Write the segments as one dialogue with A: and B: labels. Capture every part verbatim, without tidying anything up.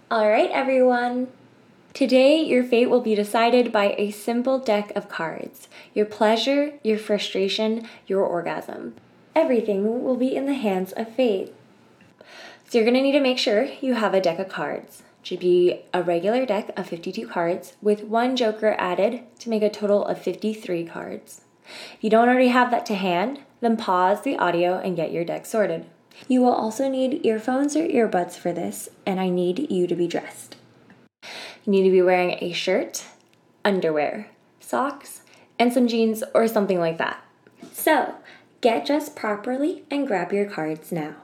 A: All right, everyone. Today, your fate will be decided by a simple deck of cards. Your pleasure, your frustration, your orgasm. Everything will be in the hands of fate. So you're going to need to make sure you have a deck of cards. It should be a regular deck of fifty-two cards with one joker added to make a total of fifty-three cards. If you don't already have that to hand, then pause the audio and get your deck sorted. You will also need earphones or earbuds for this, and I need you to be dressed. You need to be wearing a shirt, underwear, socks, and some jeans or something like that. So, get dressed properly and grab your cards now.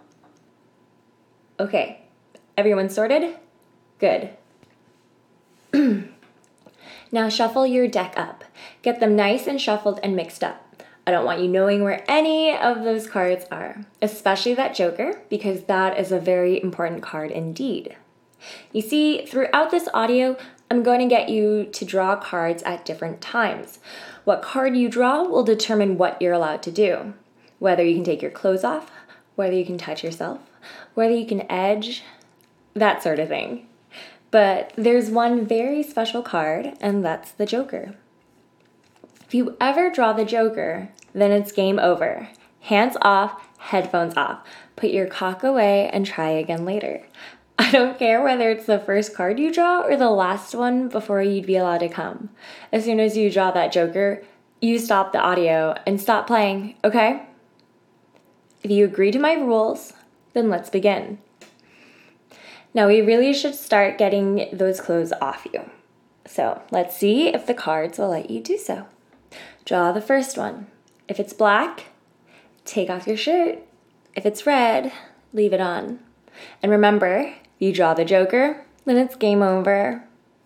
A: Okay, everyone sorted? Good. Now shuffle your deck up. Get them nice and shuffled and mixed up. I don't want you knowing where any of those cards are, especially that joker, because that is a very important card indeed. You see, throughout this audio, I'm going to get you to draw cards at different times. What card you draw will determine what you're allowed to do. Whether you can take your clothes off, whether you can touch yourself, whether you can edge, that sort of thing. But there's one very special card, and that's the joker. If you ever draw the joker, then it's game over. Hands off, headphones off. Put your cock away and try again later. I don't care whether it's the first card you draw or the last one before you'd be allowed to come. As soon as you draw that joker, you stop the audio and stop playing, okay? If you agree to my rules, then let's begin. Now we really should start getting those clothes off you. So let's see if the cards will let you do so. Draw the first one. If it's black, take off your shirt. If it's red, leave it on. And remember, if you draw the joker, then it's game over.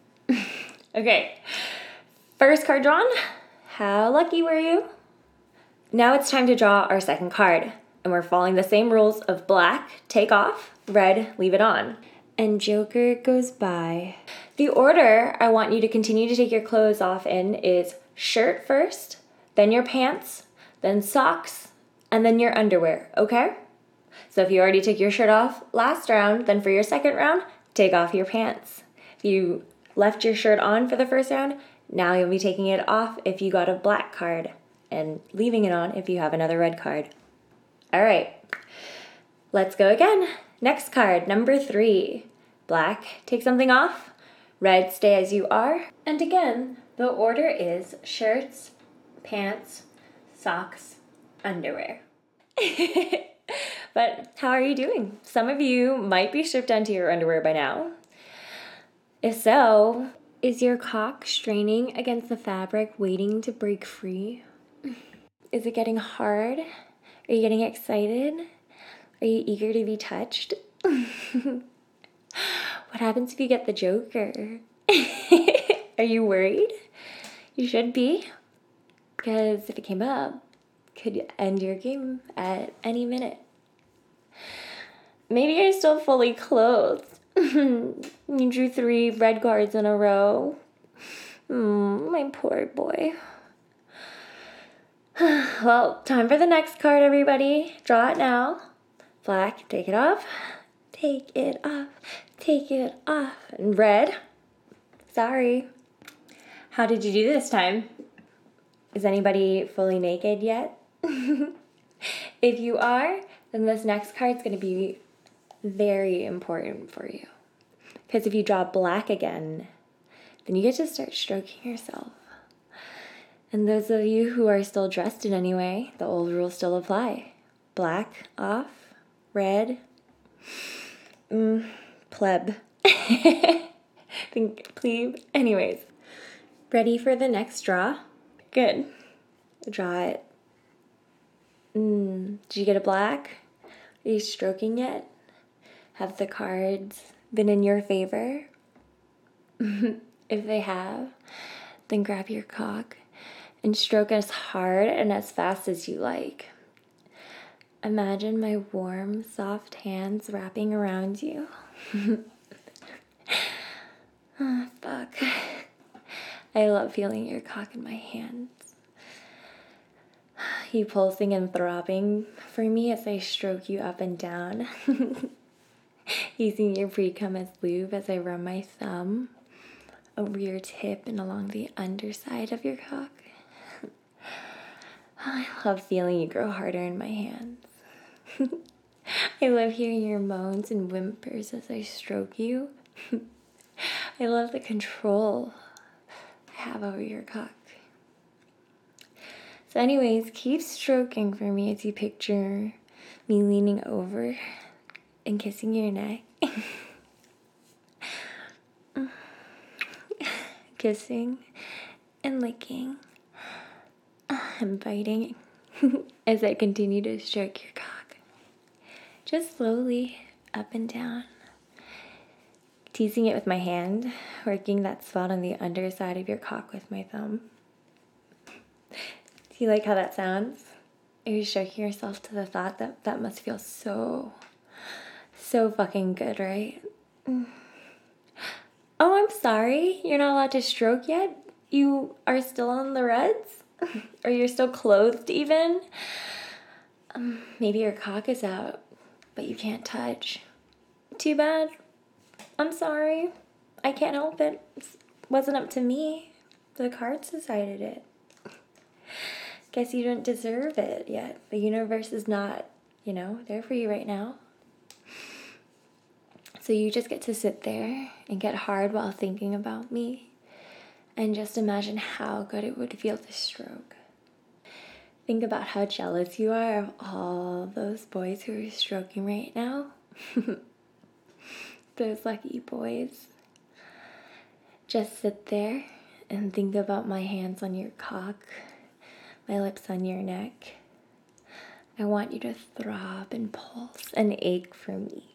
A: Okay, first card drawn. How lucky were you? Now it's time to draw our second card. And we're following the same rules of black, take off, red, leave it on. And joker goes by. The order I want you to continue to take your clothes off in is shirt first, then your pants, then socks, and then your underwear, okay? So if you already took your shirt off last round, then for your second round, take off your pants. If you left your shirt on for the first round, now you'll be taking it off if you got a black card and leaving it on if you have another red card. All right, let's go again. Next card, number three. Black, take something off. Red, stay as you are. And again, the order is shirts, pants, socks, underwear. But how are you doing? Some of you might be stripped down to your underwear by now. If so, is your cock straining against the fabric, waiting to break free? Is it getting hard? Are you getting excited? Are you eager to be touched? What happens if you get the joker? Are you worried? You should be, because if it came up, it could end your game at any minute. Maybe you're still fully clothed. You drew three red cards in a row. Mm, my poor boy. Well, time for the next card, everybody. Draw it now. Black, take it off. Take it off. Take it off. And red. Sorry. How did you do this time? Is anybody fully naked yet? If you are, then this next card is going to be very important for you. Because if you draw black again, then you get to start stroking yourself. And those of you who are still dressed in any way, the old rules still apply. Black off, red, mm, pleb. Think plebe. Anyways, ready for the next draw? Good. Draw it. Mm, did you get a black? Are you stroking yet? Have the cards been in your favor? If they have, then grab your cock and stroke as hard and as fast as you like. Imagine my warm, soft hands wrapping around you. Oh, fuck. I love feeling your cock in my hands. You pulsing and throbbing for me as I stroke you up and down. using your pre-cum as lube as I run my thumb over your tip and along the underside of your cock. I love feeling you grow harder in my hands. I love hearing your moans and whimpers as I stroke you. I love the control I have over your cock. So anyways, keep stroking for me as you picture me leaning over and kissing your neck. Kissing and licking and biting as I continue to stroke your cock. Just slowly up and down. Teasing it with my hand, working that spot on the underside of your cock with my thumb. Do you like how that sounds? Are you stroking yourself to the thought that that must feel so, so fucking good, right? Mm. Oh, I'm sorry. You're not allowed to stroke yet? You are still on the reds? Or you're still clothed even? Um, maybe your cock is out, but you can't touch. Too bad. I'm sorry. I can't help it. It wasn't up to me. The cards decided it. Guess you don't deserve it yet. The universe is not, you know, there for you right now. So you just get to sit there and get hard while thinking about me and just imagine how good it would feel to stroke. Think about how jealous you are of all those boys who are stroking right now. Those lucky boys. Just sit there and think about my hands on your cock, my lips on your neck. I want you to throb and pulse and ache for me.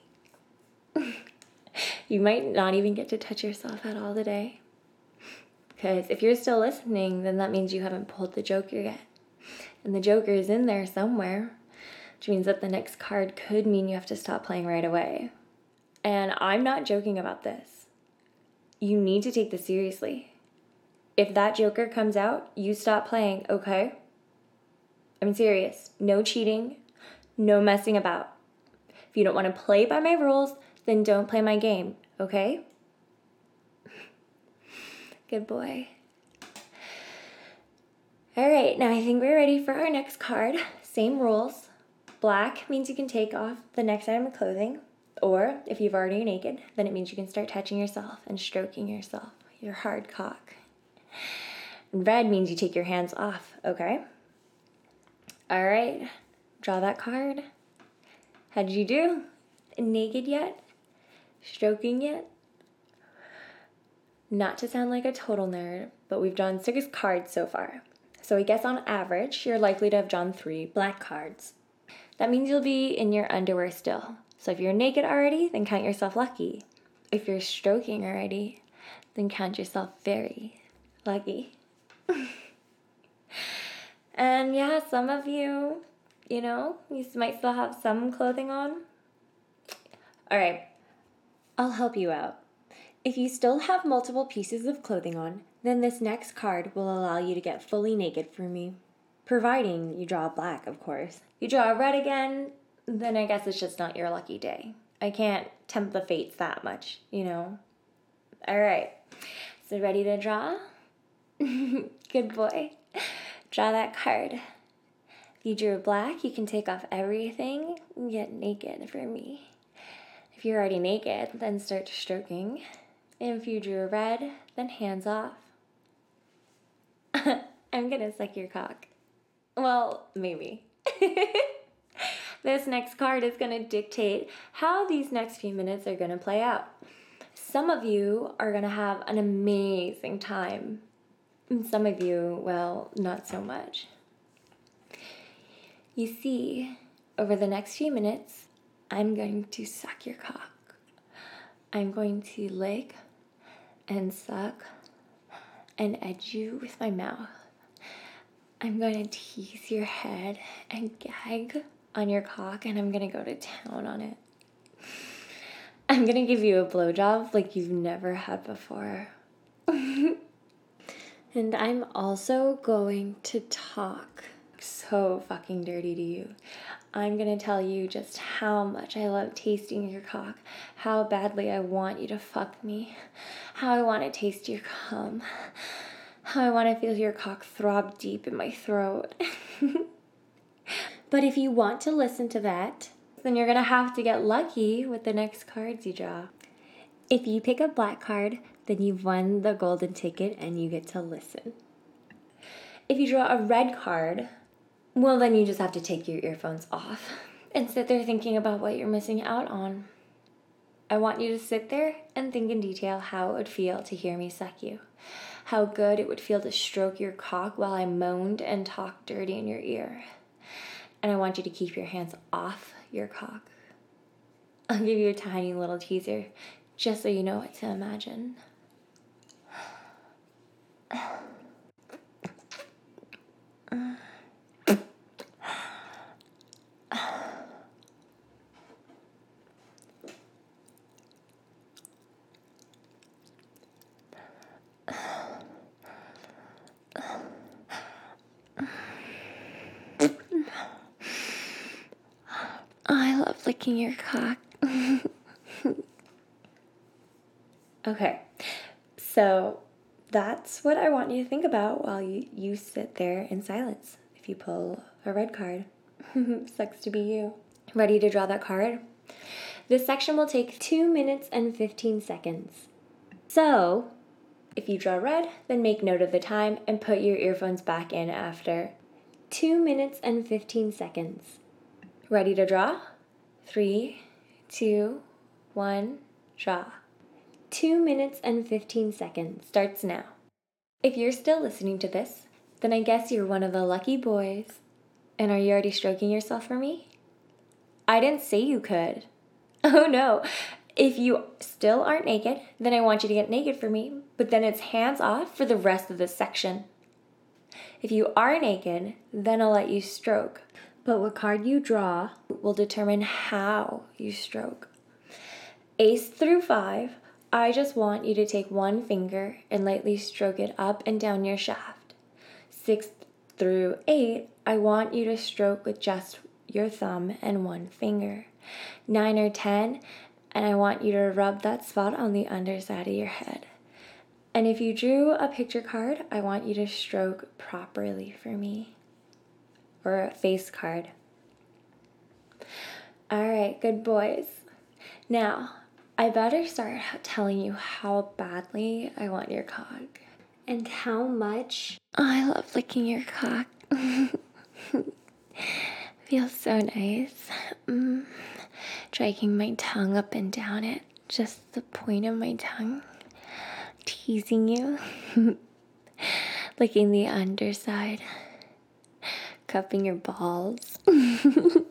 A: You might not even get to touch yourself at all today. Because if you're still listening, then that means you haven't pulled the Joker yet. And the Joker is in there somewhere, which means that the next card could mean you have to stop playing right away. And I'm not joking about this. You need to take this seriously. If that Joker comes out, you stop playing, okay? I'm serious. No cheating. No messing about. If you don't want to play by my rules, then don't play my game, okay? Good boy. All right, now I think we're ready for our next card. Same rules. Black means you can take off the next item of clothing. Or if you've already naked, then it means you can start touching yourself and stroking yourself, your hard cock. And red means you take your hands off, okay? All right, draw that card. How did you do? Naked yet? Stroking yet? Not to sound like a total nerd, but we've drawn six cards so far. So I guess on average, you're likely to have drawn three black cards. That means you'll be in your underwear still. So if you're naked already, then count yourself lucky. If you're stroking already, then count yourself very lucky. And yeah, some of you, you know, you might still have some clothing on. All right, I'll help you out. If you still have multiple pieces of clothing on, then this next card will allow you to get fully naked for me. Providing you draw black, of course. You draw a red again, then I guess it's just not your lucky day. I can't tempt the fates that much, you know. All right, so ready to draw? Good boy. Draw that card. If you drew black, you can take off everything and get naked for me. If you're already naked, then start stroking. And if you drew a red, then hands off. I'm gonna suck your cock. Well, maybe. This next card is gonna dictate how these next few minutes are gonna play out. Some of you are gonna have an amazing time. And some of you, well, not so much. You see, over the next few minutes, I'm going to suck your cock. I'm going to lick and suck and edge you with my mouth. I'm going to tease your head and gag on your cock, and I'm going to go to town on it. I'm going to give you a blowjob like you've never had before. And I'm also going to talk cock so fucking dirty to you. I'm gonna tell you just how much I love tasting your cock, how badly I want you to fuck me, how I want to taste your cum, how I want to feel your cock throb deep in my throat. But if you want to listen to that, then you're gonna have to get lucky with the next cards you draw. If you pick a black card, then you've won the golden ticket and you get to listen. If you draw a red card, well, then you just have to take your earphones off and sit there thinking about what you're missing out on. I want you to sit there and think in detail how it would feel to hear me suck you, how good it would feel to stroke your cock while I moaned and talked dirty in your ear. And I want you to keep your hands off your cock. I'll give you a tiny little teaser just so you know what to imagine. I love licking your cock. Okay, so that's what I want you to think about while you, you sit there in silence. If you pull a red card, sucks to be you. Ready to draw that card? This section will take two minutes and fifteen seconds. So, if you draw red, then make note of the time and put your earphones back in after two minutes and fifteen seconds. Ready to draw? Three, two, one, draw. Two minutes and fifteen seconds starts now. If you're still listening to this, then I guess you're one of the lucky boys. And are you already stroking yourself for me? I didn't say you could. Oh no. If you still aren't naked, then I want you to get naked for me, but then it's hands off for the rest of this section. If you are naked, then I'll let you stroke. But what card you draw will determine how you stroke. Ace through five, I just want you to take one finger and lightly stroke it up and down your shaft. Six through eight, I want you to stroke with just your thumb and one finger. Nine or ten, and I want you to rub that spot on the underside of your head. And if you drew a picture card, I want you to stroke properly for me. Or a face card. All right, good boys. Now, I better start telling you how badly I want your cock. And how much I love licking your cock. Feels so nice. Mm. Dragging my tongue up and down it. Just the point of my tongue. Teasing you. Licking the underside. Cupping your balls. mm.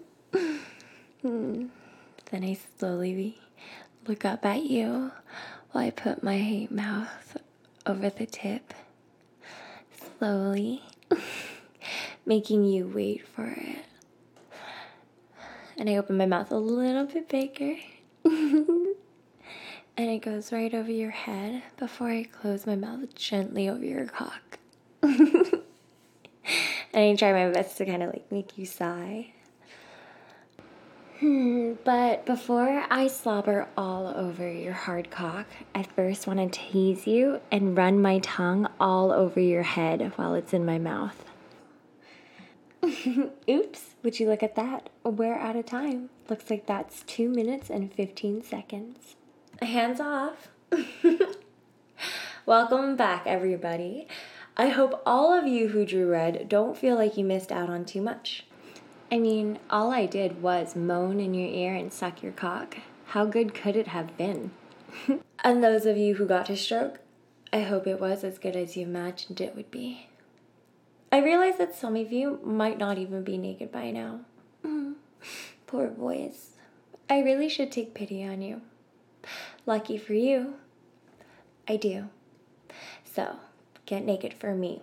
A: Then I slowly look up at you while I put my mouth over the tip. Slowly. Making you wait for it. And I open my mouth a little bit bigger. And it goes right over your head before I close my mouth gently over your cock. And I try my best to kind of like make you sigh. Hmm, but before I slobber all over your hard cock, I first want to tease you and run my tongue all over your head while it's in my mouth. Oops, would you look at that? We're out of time. Looks like that's two minutes and fifteen seconds. Hands off. Welcome back, everybody. I hope all of you who drew red don't feel like you missed out on too much. I mean, all I did was moan in your ear and suck your cock. How good could it have been? And those of you who got to stroke, I hope it was as good as you imagined it would be. I realize that some of you might not even be naked by now. Mm, poor boys. I really should take pity on you. Lucky for you, I do. So, get naked for me.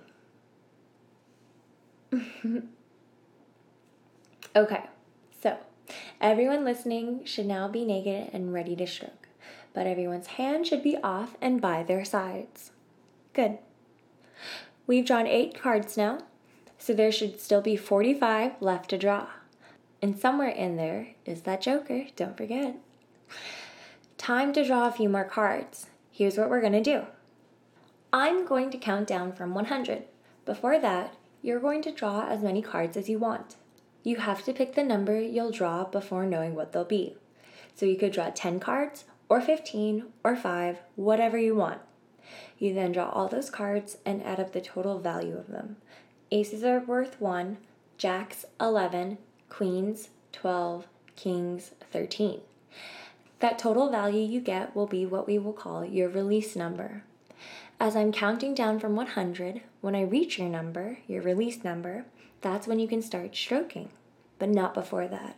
A: Okay, so everyone listening should now be naked and ready to stroke, but everyone's hand should be off and by their sides. Good. We've drawn eight cards now. So there should still be forty-five left to draw. And somewhere in there is that joker, don't forget. Time to draw a few more cards. Here's what we're going to do. I'm going to count down from one hundred. Before that, you're going to draw as many cards as you want. You have to pick the number you'll draw before knowing what they'll be. So you could draw ten cards, or fifteen, or five, whatever you want. You then draw all those cards and add up the total value of them. Aces are worth one, jacks eleven, queens twelve, kings thirteen. That total value you get will be what we will call your release number. As I'm counting down from one hundred, when I reach your number, your release number, that's when you can start stroking, but not before that.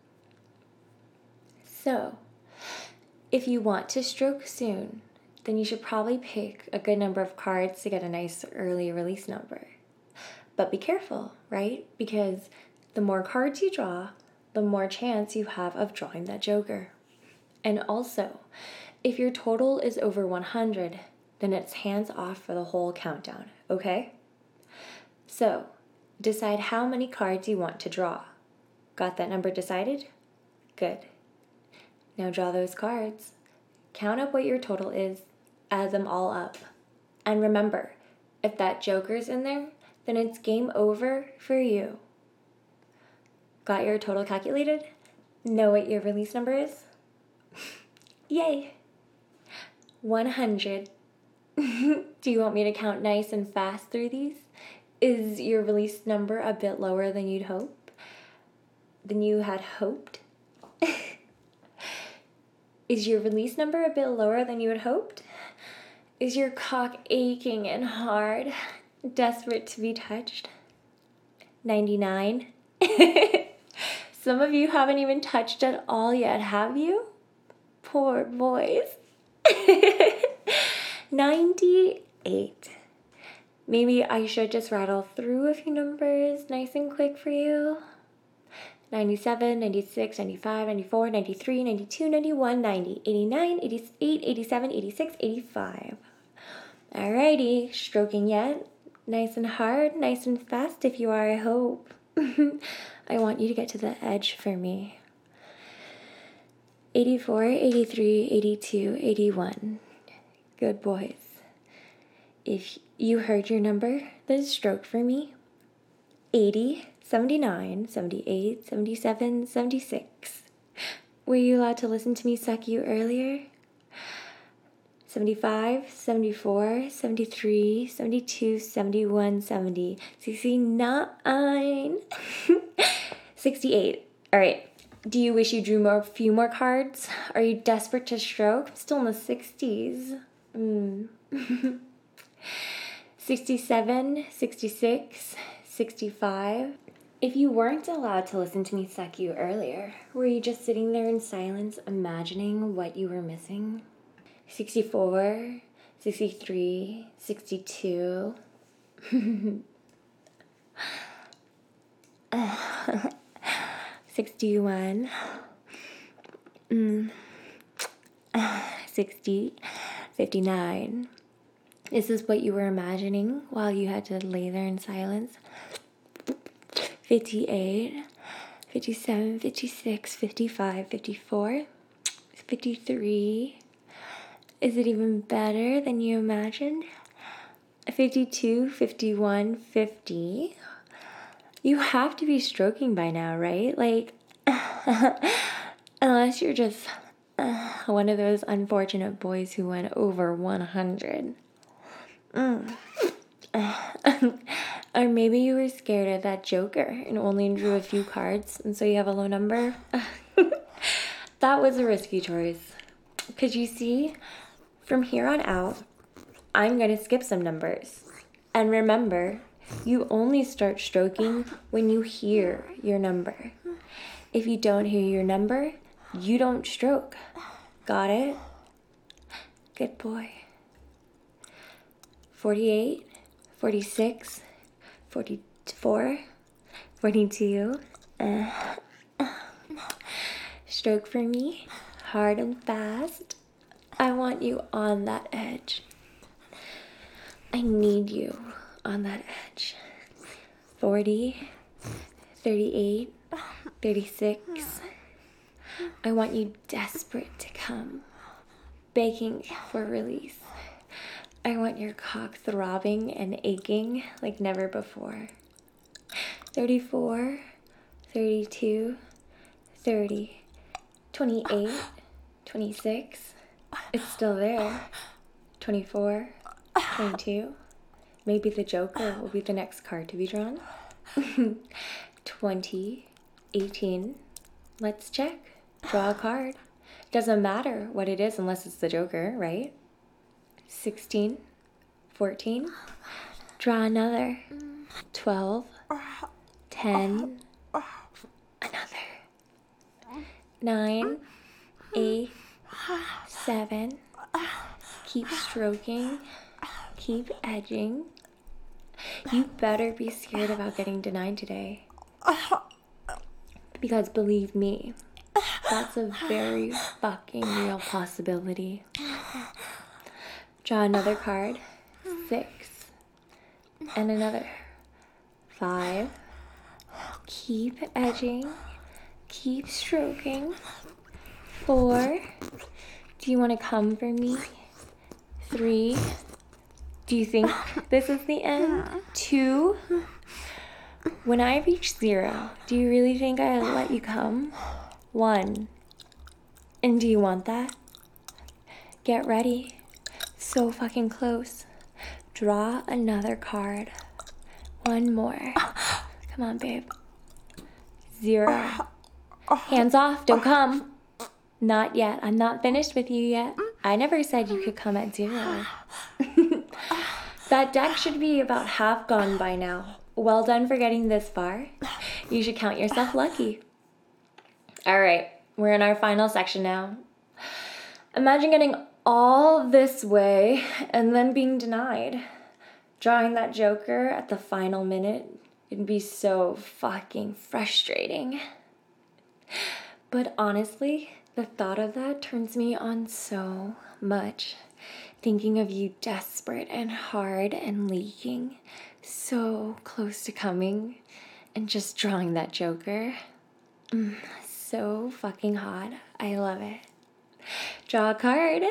A: So, if you want to stroke soon, then you should probably pick a good number of cards to get a nice early release number. But be careful, right? Because the more cards you draw, the more chance you have of drawing that joker. And also, if your total is over one hundred, then it's hands off for the whole countdown, okay? So, decide how many cards you want to draw. Got that number decided? Good. Now draw those cards. Count up what your total is, add them all up. And remember, if that joker's in there, then it's game over for you. Got your total calculated? Know what your release number is? Yay! one hundred. Do you want me to count nice and fast through these? Is your release number a bit lower than you'd hope? Than you had hoped? Is your release number a bit lower than you had hoped? Is your cock aching and hard, desperate to be touched? ninety-nine? Some of you haven't even touched at all yet, have you? Poor boys. ninety-eight. Maybe I should just rattle through a few numbers nice and quick for you. ninety-seven, ninety-six, ninety-five, ninety-four, ninety-three, ninety-two, ninety-one, ninety, eighty-nine, eighty-eight, eighty-seven, eighty-six, eighty-five. Alrighty, stroking yet? Nice and hard, nice and fast if you are, I hope. I want you to get to the edge for me. eighty-four, eighty-three, eighty-two, eighty-one. Good boys. If you heard your number, then stroke for me. eighty, seventy-nine, seventy-eight, seventy-seven, seventy-six. Were you allowed to listen to me suck you earlier? seventy-five, seventy-four, seventy-three, seventy-two, seventy-one, seventy, sixty-nine, sixty-eight. All right. Do you wish you drew more, a few more cards? Are you desperate to stroke? I'm still in the sixties. Mm. sixty-seven, sixty-six, sixty-five. If you weren't allowed to listen to me suck you earlier, were you just sitting there in silence imagining what you were missing? sixty-four, sixty-three, sixty-two. sixty-one. Mm. sixty, fifty-nine. Is this what you were imagining while you had to lay there in silence? fifty-eight, fifty-seven, fifty-six, fifty-five, fifty-four, fifty-three. Is it even better than you imagined? fifty-two, fifty-one, fifty. You have to be stroking by now, right? Like, unless you're just uh, one of those unfortunate boys who went over one hundred. Mm. Or maybe you were scared of that joker and only drew a few cards, and so you have a low number. That was a risky choice. Because you see, from here on out, I'm going to skip some numbers. And remember, you only start stroking when you hear your number. If you don't hear your number, you don't stroke. Got it? Good boy. forty-eight, forty-six, forty-four, forty-two. Uh, stroke for me, hard and fast. I want you on that edge. I need you on that edge. forty, thirty-eight, thirty-six. I want you desperate to come, begging for release. I want your cock throbbing and aching like never before. thirty-four, thirty-two, thirty, twenty-eight, twenty-six. It's still there. twenty-four, twenty-two. Maybe the Joker will be the next card to be drawn. twenty, eighteen. Let's check. Draw a card. Doesn't matter what it is unless it's the Joker, right? sixteen, fourteen. Draw another. twelve, ten. Another. nine, eight, seven. Keep stroking. Keep edging. You better be scared about getting denied today. Because believe me, that's a very fucking real possibility. Draw another card. Six. And another. Five. Keep edging. Keep stroking. Four. Do you want to come for me? Three. Do you think this is the end? Two. When I reach zero, do you really think I'll let you come? One. And do you want that? Get ready. So fucking close. Draw another card. One more. Come on, babe. Zero. Hands off. Don't come. Not yet. I'm not finished with you yet. I never said you could come at zero. That deck should be about half gone by now. Well done for getting this far. You should count yourself lucky. All right, we're in our final section now. Imagine getting all this way and then being denied. Drawing that Joker at the final minute, it'd be so fucking frustrating. But honestly, the thought of that turns me on so much. Thinking of you desperate and hard and leaking, so close to coming, and just drawing that Joker. Mm, so fucking hot. I love it. Draw a card.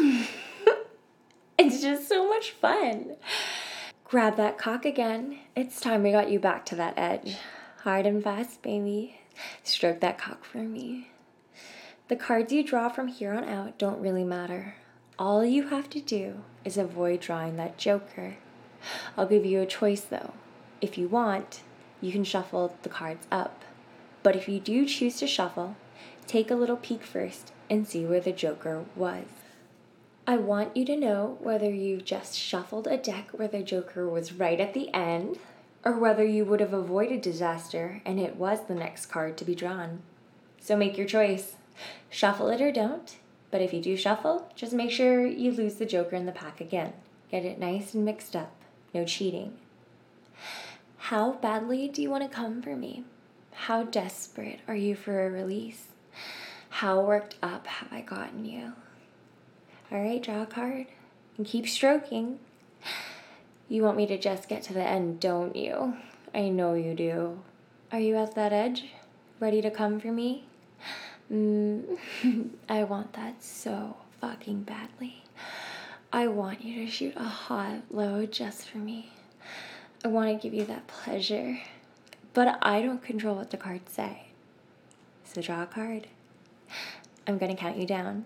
A: It's just so much fun. Grab that cock again. It's time we got you back to that edge. Hard and fast, baby. Stroke that cock for me. The cards you draw from here on out don't really matter. All you have to do is avoid drawing that Joker. I'll give you a choice though. If you want, you can shuffle the cards up. But if you do choose to shuffle, take a little peek first and see where the Joker was. I want you to know whether you've just shuffled a deck where the Joker was right at the end, or whether you would have avoided disaster and it was the next card to be drawn. So make your choice. Shuffle it or don't. But if you do shuffle, just make sure you lose the Joker in the pack again. Get it nice and mixed up. No cheating. How badly do you want to come for me? How desperate are you for a release? How worked up have I gotten you? All right, draw a card and keep stroking. You want me to just get to the end, don't you? I know you do. Are you at that edge? Ready to come for me? Mm, I want that so fucking badly. I want you to shoot a hot load just for me. I want to give you that pleasure, but I don't control what the cards say. So draw a card. I'm going to count you down.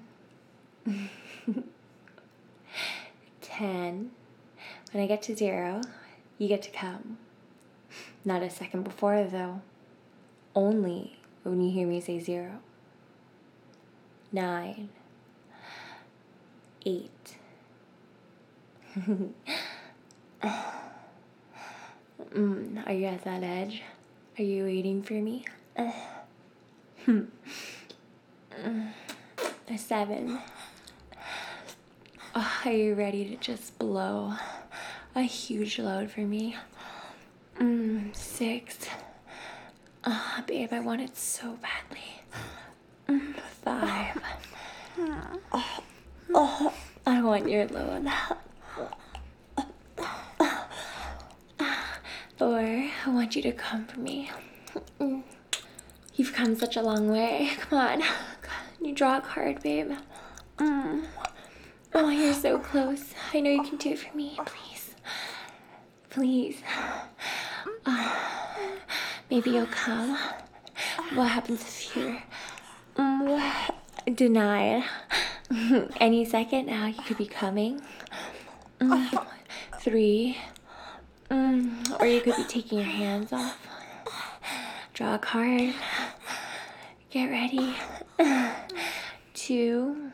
A: Ten. When I get to zero, you get to come. Not a second before, though. Only when you hear me say zero. Nine. Eight. mm, are you at that edge? Are you waiting for me? Seven. Oh, are you ready to just blow a huge load for me? Mm, six. Oh, babe, I want it so badly. Mm, five. Oh, oh, I want your load. Four, I want you to come for me. You've come such a long way. Come on. You draw a card, babe. Mm. Oh, you're so close. I know you can do it for me. Please. Please. Uh, maybe you'll come. What happens if you're mm, denied? Any second now, you could be coming. Mm. Three. Mm. Or you could be taking your hands off. Draw a card. Get ready. Two.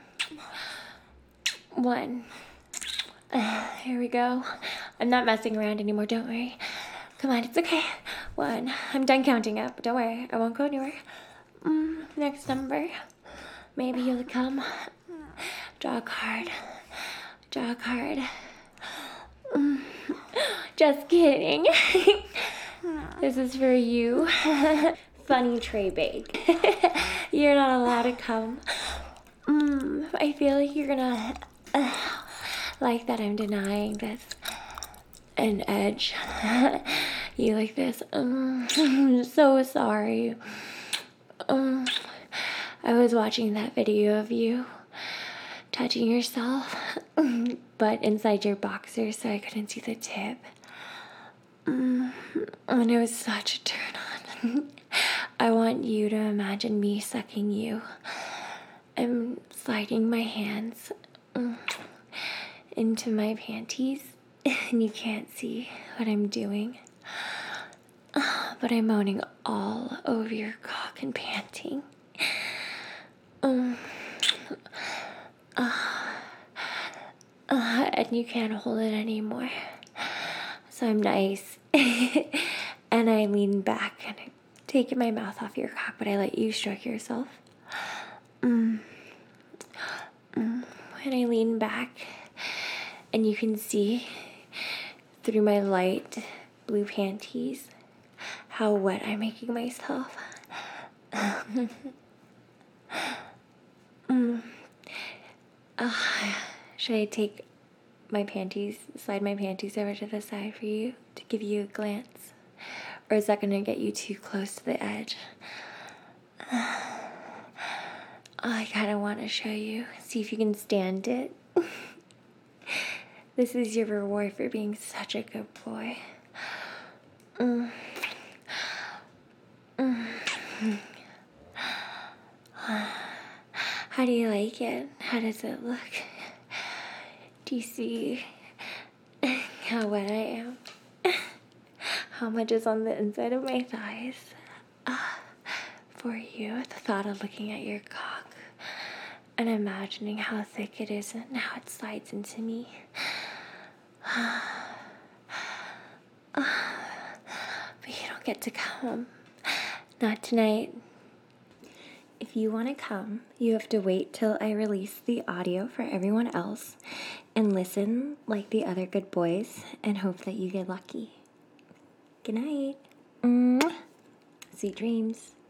A: One. Here we go. I'm not messing around anymore, don't worry. Come on, it's okay. One. I'm done counting up. Don't worry, I won't go anywhere. Mm, next number. Maybe you'll come. Draw a card. Draw a card. Mm. Just kidding. This is for you. Funny tray bake. You're not allowed to come. Mm, I feel like you're gonna uh, like that I'm denying this. An edge. You like this. Um, I'm so sorry. Um, I was watching that video of you touching yourself, but inside your boxers, so I couldn't see the tip. Um, and it was such a turn on. I want you to imagine me sucking you. I'm sliding my hands um, into my panties, and you can't see what I'm doing. Uh, but I'm moaning all over your cock and panting. Um, uh, uh, and you can't hold it anymore. So I'm nice. And I lean back and I take my mouth off your cock, but I let you stroke yourself. Mm. Mm. And I lean back, and you can see through my light blue panties how wet I'm making myself. mm. uh, should I take my panties, slide my panties over to the side for you to give you a glance? Or is that going to get you too close to the edge? Oh, I kind of want to show you. See if you can stand it. This is your reward for being such a good boy. Mm. Mm. How do you like it? How does it look? Do you see how wet I am? How much is on the inside of my thighs? Uh, for you, the thought of looking at your cock and imagining how thick it is and how it slides into me. Uh, but you don't get to come. Not tonight. If you want to come, you have to wait till I release the audio for everyone else and listen like the other good boys and hope that you get lucky. Good night. Mwah. Sweet dreams.